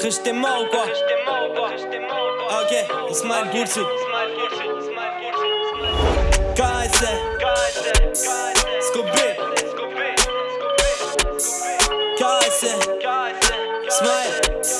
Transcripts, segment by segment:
cru que j'étais mort ou quoi? Ok, Ismaël Boulsou. KSC Scooby KSC Ismaël.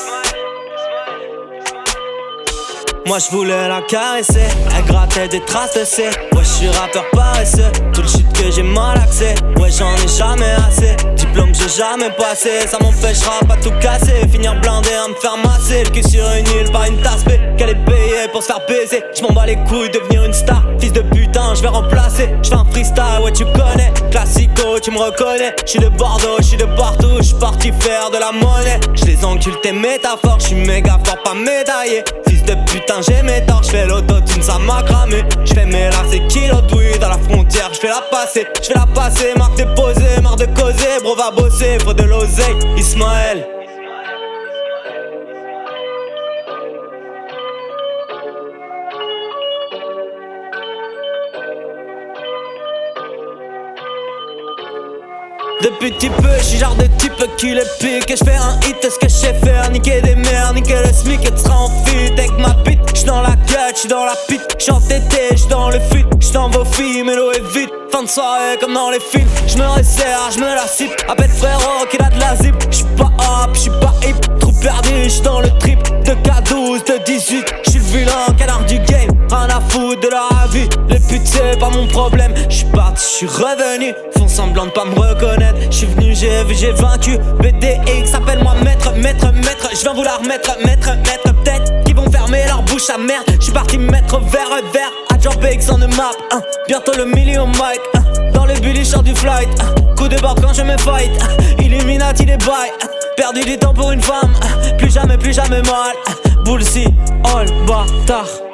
Moi je voulais la caresser, elle grattait des traces de C. Ouais j'suis rappeur paresseux, tout le shit que j'ai mal accès. Ouais j'en ai jamais assez, diplôme j'ai jamais passé. Ça m'empêchera pas tout casser, finir blindé à me faire masser. Le cul sur une île par une tasse B, qu'elle est payée pour se faire baiser. J'm'en bats les couilles devenir une star, fils de putain j'vais remplacer. J'fais un freestyle, ouais tu connais, classico tu me reconnais. J'suis de Bordeaux, j'suis de partout, j'suis parti faire de la monnaie. J'les encule tes métaphores, j'suis méga fort pas médaillé. Fils de putain j'ai mes torts, j'fais l'autotune ça m'a cramé. J'fais mes lacets kilos de weed à la frontière, j'fais la passer, marque déposée, marre de causer. Bro va bosser, faut de l'oseille, Ismaël. Depuis petit peu, j'suis genre de type qui le pique. Et j'fais un hit, ce que j'sais faire, niquer des mères, niquer le smic et tu seras en fuite avec ma bite. J'suis dans la cut, j'suis dans la pite, j'suis en tété, j'suis dans le feat. J'suis dans vos filles, mais l'eau est vite. Fin de soirée comme dans les films, j'me resserre, j'me la cible. Appelle frérot qu'il a de la zip. J'suis pas hop, j'suis pas hip, trop perdu, j'suis dans le trip. De K12, de 18, j'suis le vilain canard du game. Rien à foutre de la vie, les putes c'est pas mon problème. J'suis parti, j'suis revenu, font semblant de pas me reconnaître. J'suis venu, j'ai vu, j'ai vaincu. BDX, appelle-moi maître. J'viens vous la remettre, peut-être qu'ils vont fermer leur bouche à merde. J'suis parti mettre vers. Agent PX on the map, bientôt le million mic. Dans le bully, j'sors du flight. Coup de barre quand je me fight. Illuminati des bails. Perdu du temps pour une femme. Plus jamais mal. Bullseye, all bâtard.